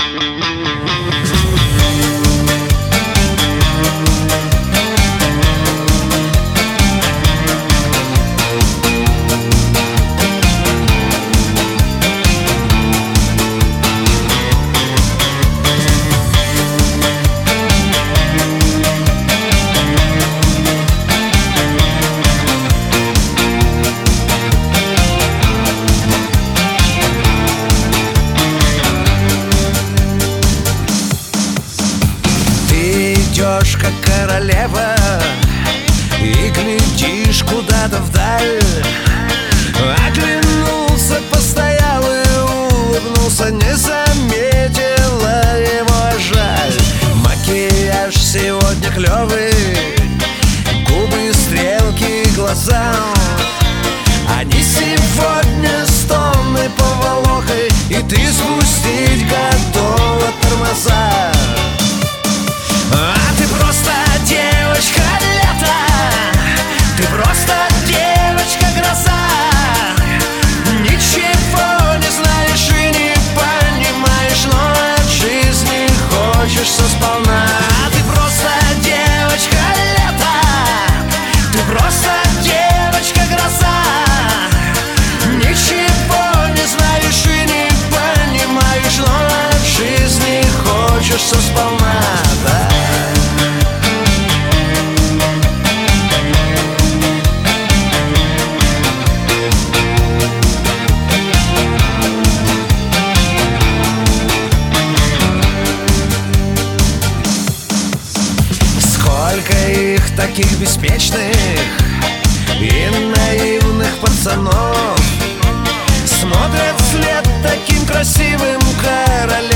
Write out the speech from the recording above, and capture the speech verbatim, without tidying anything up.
Идешь, как королева, и глядишь куда-то вдаль. Оглянулся, постоял и улыбнулся, не заметила его жаль. Макияж сегодня клевый, губы, стрелки, глаза. Они сегодня стоны поволокой, и ты спустить готова тормоза. А ты просто девочка лета, ты просто девочка-гроза. Ничего не знаешь и не понимаешь, но от жизни хочешься сполна. А ты просто девочка лета, ты просто девочка-гроза. Ничего не знаешь и не понимаешь, но от жизни хочешься сполна, да. Сколько их таких беспечных и наивных пацанов смотрят вслед таким красивым королям.